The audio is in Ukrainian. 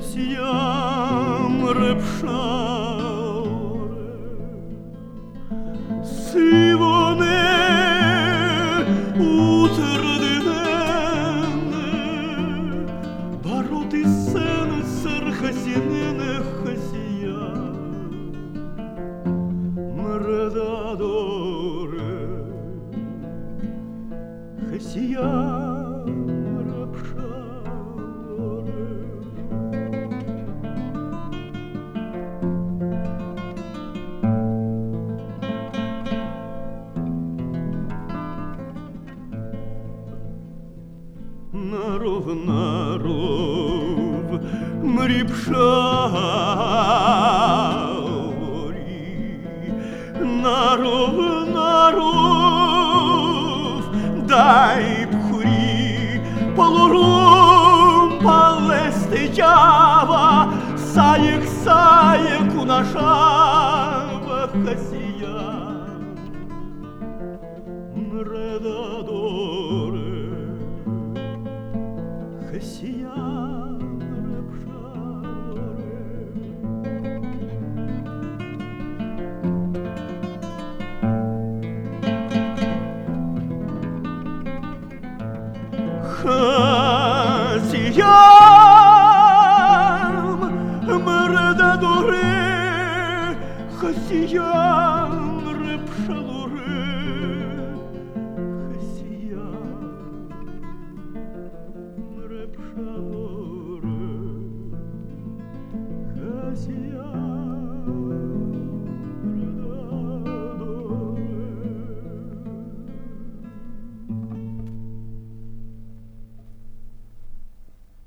Хасіям репшаоре, сивоне утрадинене, бароти сене сер хасінене хасія, мредадоре, хасіям репшаоре. Наров, наров, мріпшаорі, наров, наров, дай бхурі, полурум палести джава, саєк, саєк у нашава хасія, мредадоре. Хасіям репшаоре. Хасіям мредадоре, хасіям репшаоре. Хасіям